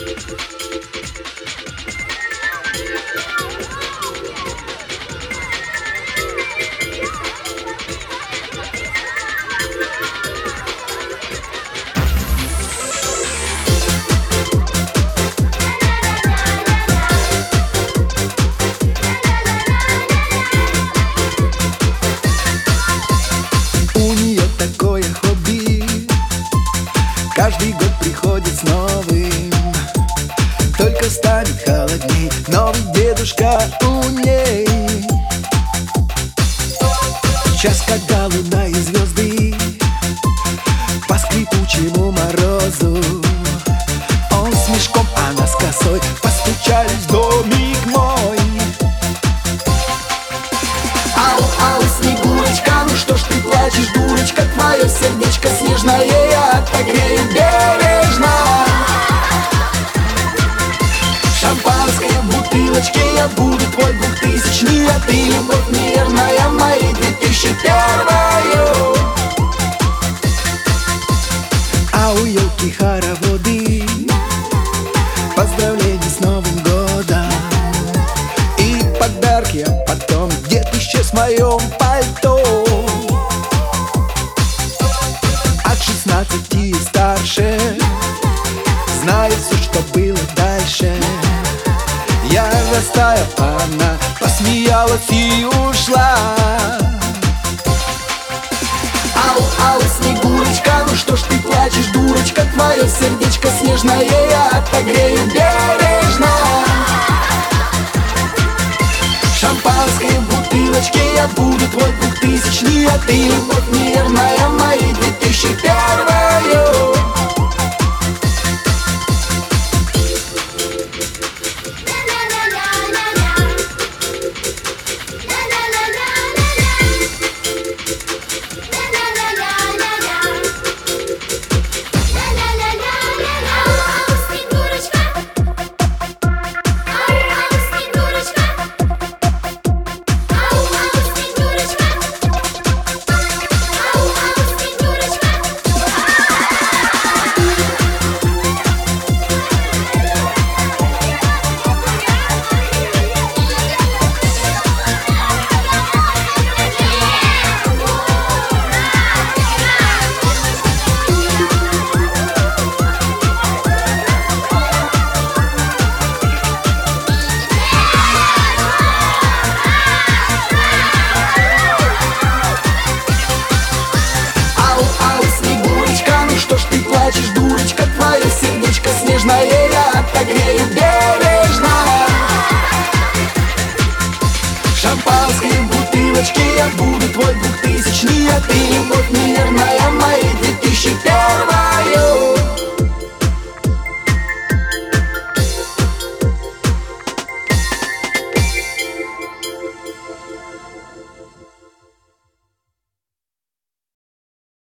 Каждый год приходит с новым, только станет холодней. Новый дедушка у ней. Час, когда луна и звезды по скрипучему морозу, он с мешком, она с косой, постучались в домик мой. Ау, ау, Снегурочка, ну что ж ты плачешь, дурочка? Твое сердечко снежное я отогрею бережно. Шампанское в бутылочке, я буду твой 2000-й, а ты любовь неверная, мои 2001-ю. А у елки хороводы, поздравления с Новым годом и подарки, а потом дед исчез в моем пальто. От 16 и старше знает все, что было дальше. Я растаял, она посмеялась и ушла. Ау, ау, Снегурочка, ну что ж ты плачешь, дурочка? Твое сердечко снежное я отогрею бережно. Шампанское в бутылочке, я буду твой 2000-й, а ты любовь неверная, мои 2001-ю. Дурочка, твое сердечко снежное я отогрею бережно. Шампанское в бутылочке, я буду твой 2000-й, а ты любовь неверная, мои 2001-ю.